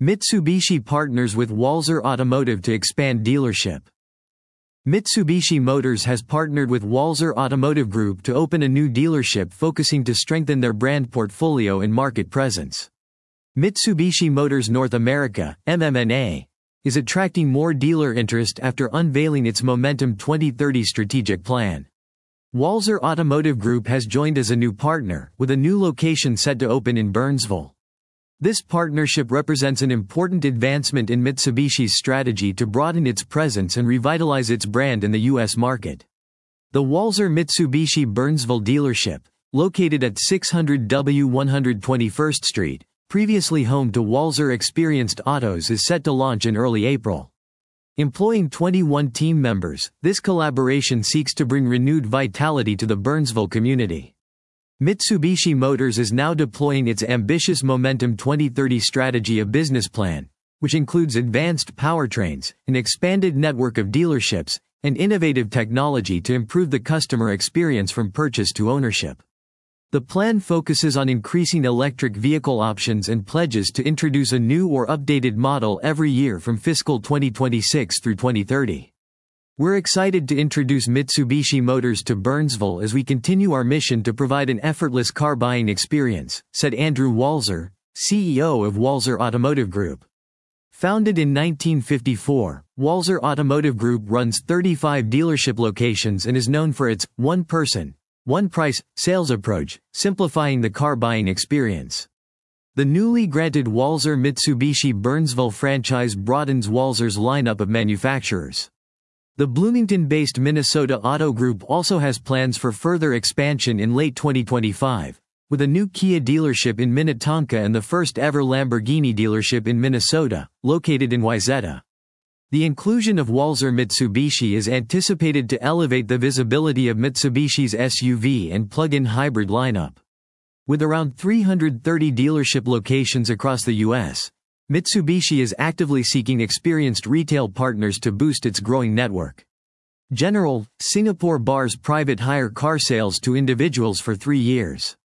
Mitsubishi partners with Walser Automotive to expand dealership. Mitsubishi Motors has partnered with Walser Automotive Group to open a new dealership focusing to strengthen their brand portfolio and market presence. Mitsubishi Motors North America, MMNA, is attracting more dealer interest after unveiling its Momentum 2030 strategic plan. Walser Automotive Group has joined as a new partner, with a new location set to open in Burnsville. This partnership represents an important advancement in Mitsubishi's strategy to broaden its presence and revitalize its brand in the U.S. market. The Walser Mitsubishi Burnsville dealership, located at 600 W 121st Street, previously home to Walser Experienced Autos, is set to launch in early April. Employing 21 team members, this collaboration seeks to bring renewed vitality to the Burnsville community. Mitsubishi Motors is now deploying its ambitious Momentum 2030 strategy of business plan, which includes advanced powertrains, an expanded network of dealerships, and innovative technology to improve the customer experience from purchase to ownership. The plan focuses on increasing electric vehicle options and pledges to introduce a new or updated model every year from fiscal 2026 through 2030. We're excited to introduce Mitsubishi Motors to Burnsville as we continue our mission to provide an effortless car buying experience, said Andrew Walser, CEO of Walser Automotive Group. Founded in 1954, Walser Automotive Group runs 35 dealership locations and is known for its one person, one price sales approach, simplifying the car buying experience. The newly granted Walser Mitsubishi Burnsville franchise broadens Walser's lineup of manufacturers. The Bloomington-based Minnesota Auto Group also has plans for further expansion in late 2025, with a new Kia dealership in Minnetonka and the first-ever Lamborghini dealership in Minnesota, located in Wayzata. The inclusion of Walser Mitsubishi is anticipated to elevate the visibility of Mitsubishi's SUV and plug-in hybrid lineup. With around 330 dealership locations across the U.S., Mitsubishi is actively seeking experienced retail partners to boost its growing network. Singapore bars private hire car sales to individuals for 3 years.